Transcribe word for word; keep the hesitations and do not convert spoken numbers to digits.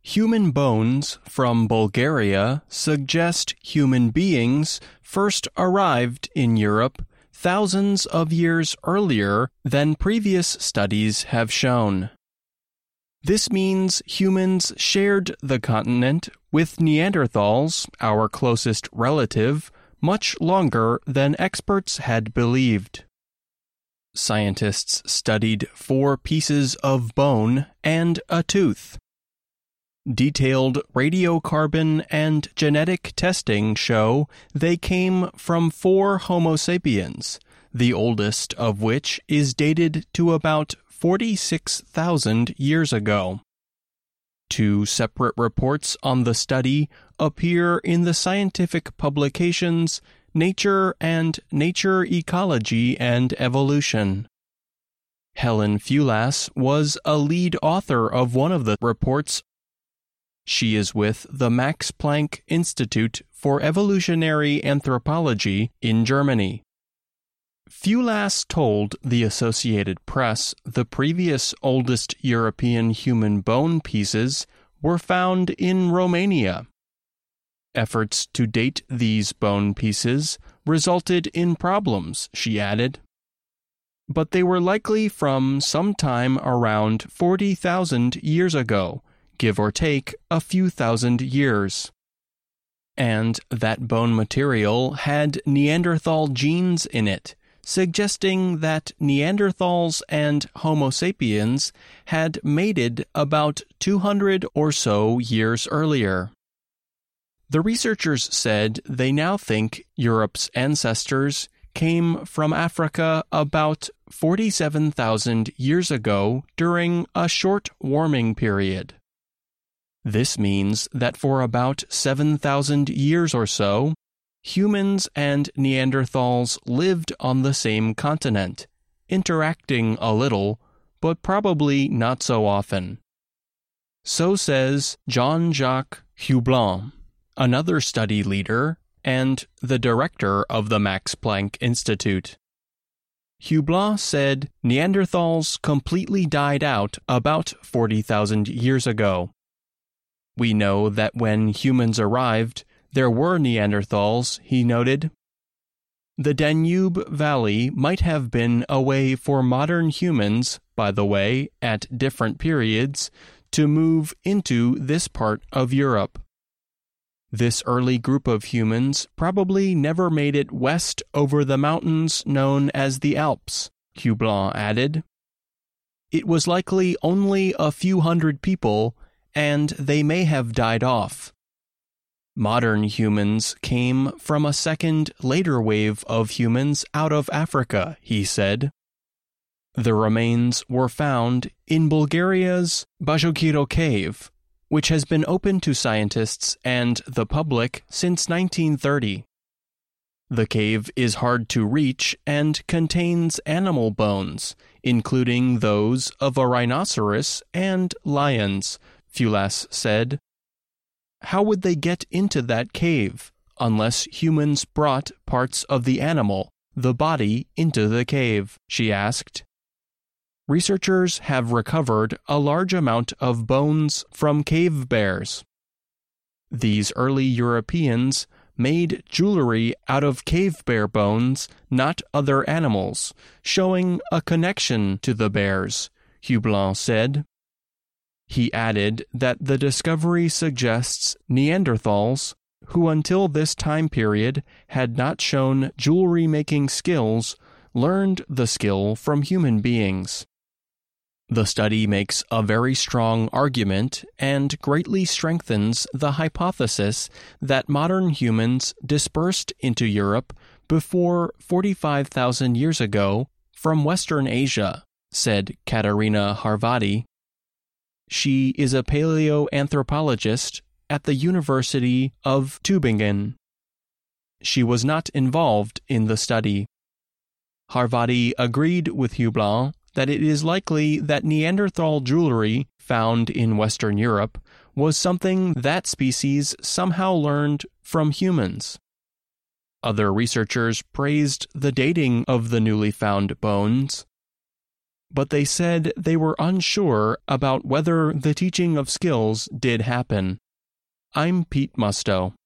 Human bones from Bulgaria suggest human beings first arrived in Europe thousands of years earlier than previous studies have shown. This means humans shared the continent with Neanderthals, our closest relative, much longer than experts had believed. Scientists studied four pieces of bone and a tooth. Detailed radiocarbon and genetic testing show they came from four Homo sapiens, the oldest of which is dated to about forty-six thousand years ago. Two separate reports on the study appear in the scientific publications Nature and Nature Ecology and Evolution. Helen Fulas was a lead author of one of the reports. She is with the Max Planck Institute for Evolutionary Anthropology in Germany. Fulas told the Associated Press the previous oldest European human bone pieces were found in Romania. Efforts to date these bone pieces resulted in problems, she added. But they were likely from sometime around forty thousand years ago, give or take a few thousand years. And that bone material had Neanderthal genes in it, suggesting that Neanderthals and Homo sapiens had mated about two hundred or so years earlier. The researchers said they now think Europe's ancestors came from Africa about forty-seven thousand years ago during a short warming period. This means that for about seven thousand years or so, humans and Neanderthals lived on the same continent, interacting a little, but probably not so often. So says Jean-Jacques Hublin, another study leader and the director of the Max Planck Institute. Hublin said Neanderthals completely died out about forty thousand years ago. We know that when humans arrived, there were Neanderthals, he noted. The Danube Valley might have been a way for modern humans, by the way, at different periods, to move into this part of Europe. This early group of humans probably never made it west over the mountains known as the Alps, Hublin added. It was likely only a few hundred people, and they may have died off. Modern humans came from a second, later wave of humans out of Africa, he said. The remains were found in Bulgaria's Bajokiro Cave, which has been open to scientists and the public since nineteen thirty. The cave is hard to reach and contains animal bones, including those of a rhinoceros and lions, Fulas said. How would they get into that cave unless humans brought parts of the animal, the body, into the cave? She asked. Researchers have recovered a large amount of bones from cave bears. These early Europeans made jewelry out of cave bear bones, not other animals, showing a connection to the bears, Hublin said. He added that the discovery suggests Neanderthals, who until this time period had not shown jewelry-making skills, learned the skill from human beings. The study makes a very strong argument and greatly strengthens the hypothesis that modern humans dispersed into Europe before forty-five thousand years ago from Western Asia, said Katarina Harvati. She is a paleoanthropologist at the University of Tübingen. She was not involved in the study. Harvati agreed with Hublin that it is likely that Neanderthal jewelry found in Western Europe was something that species somehow learned from humans. Other researchers praised the dating of the newly found bones. but they said they were unsure about whether the teaching of skills did happen. I'm Pete Musto.